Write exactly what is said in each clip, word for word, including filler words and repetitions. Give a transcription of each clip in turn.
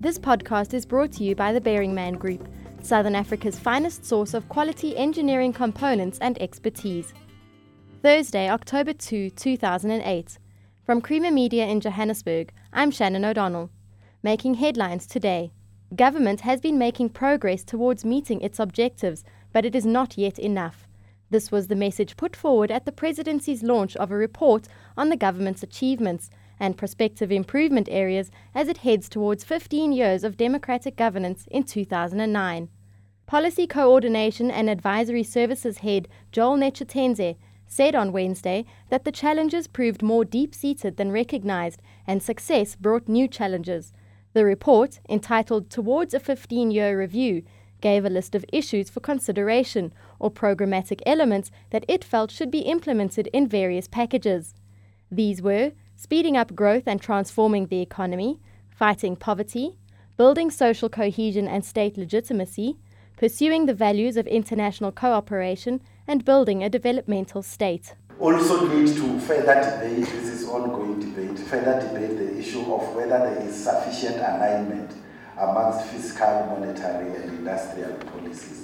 This podcast is brought to you by the Bearing Man Group, Southern Africa's finest source of quality engineering components and expertise. Thursday, October second, two thousand eight. From Creamer Media in Johannesburg, I'm Shannon O'Donnell. Making headlines today. Government has been making progress towards meeting its objectives, but it is not yet enough. This was the message put forward at the presidency's launch of a report on the government's achievements and prospective improvement areas as it heads towards fifteen years of democratic governance in two thousand nine. Policy Coordination and Advisory Services head Joel Netshitenzhe said on Wednesday that the challenges proved more deep-seated than recognized and success brought new challenges. The report, entitled Towards a fifteen-Year Review, gave a list of issues for consideration or programmatic elements that it felt should be implemented in various packages. These were speeding up growth and transforming the economy, fighting poverty, building social cohesion and state legitimacy, pursuing the values of international cooperation, and building a developmental state. Also need to further debate, this is ongoing debate, further debate the issue of whether there is sufficient alignment amongst fiscal, monetary and industrial policies.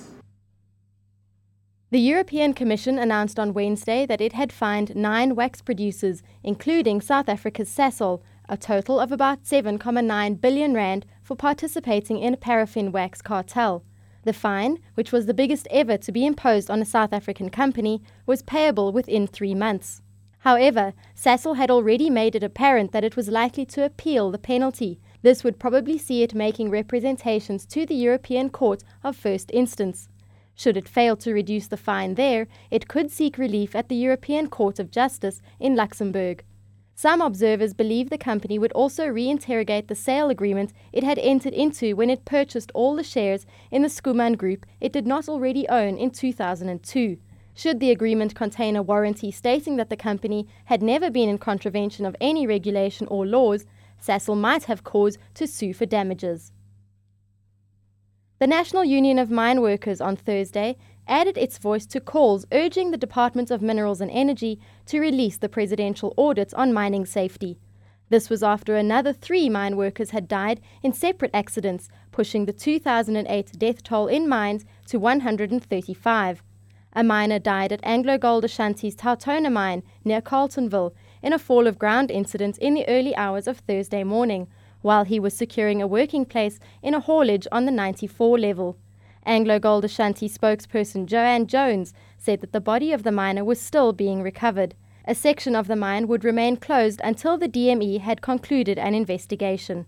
The European Commission announced on Wednesday that it had fined nine wax producers, including South Africa's Sasol, a total of about seven point nine billion rand for participating in a paraffin wax cartel. The fine, which was the biggest ever to be imposed on a South African company, was payable within three months. However, Sasol had already made it apparent that it was likely to appeal the penalty. This would probably see it making representations to the European Court of First Instance. Should it fail to reduce the fine there, it could seek relief at the European Court of Justice in Luxembourg. Some observers believe the company would also reinterrogate the sale agreement it had entered into when it purchased all the shares in the Schoeman Group it did not already own in two thousand two. Should the agreement contain a warranty stating that the company had never been in contravention of any regulation or laws, Sasol might have cause to sue for damages. The National Union of Mine Workers on Thursday added its voice to calls urging the Department of Minerals and Energy to release the presidential audit on mining safety. This was after another three mine workers had died in separate accidents, pushing the two thousand eight death toll in mines to one hundred thirty-five. A miner died at AngloGold Ashanti's Tautona mine near Carltonville in a fall-of-ground incident in the early hours of Thursday morning, while he was securing a working place in a haulage on the ninety-four level. AngloGold Ashanti spokesperson Joanne Jones said that the body of the miner was still being recovered. A section of the mine would remain closed until the D M E had concluded an investigation.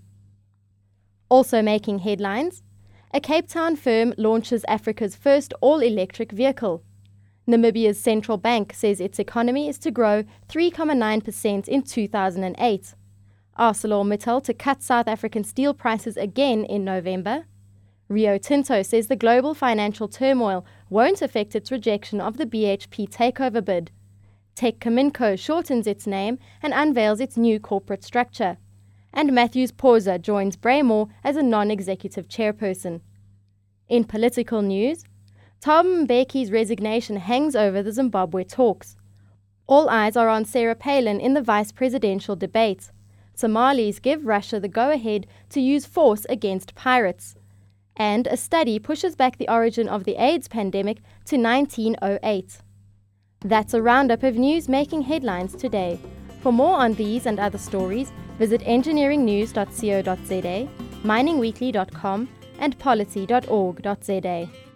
Also making headlines, a Cape Town firm launches Africa's first all-electric vehicle. Namibia's central bank says its economy is to grow three point nine percent in two thousand eight. ArcelorMittal to cut South African steel prices again in November. Rio Tinto says the global financial turmoil won't affect its rejection of the B H P takeover bid. Tech Cominco shortens its name and unveils its new corporate structure. And Matthews Phosa joins Braemore as a non-executive chairperson. In political news, Thabo Mbeki's resignation hangs over the Zimbabwe talks. All eyes are on Sarah Palin in the vice presidential debate. Somalis give Russia the go-ahead to use force against pirates. And a study pushes back the origin of the AIDS pandemic to nineteen oh eight. That's a roundup of news making headlines today. For more on these and other stories, visit engineering news dot co dot za, mining weekly dot com, and polity dot org dot za.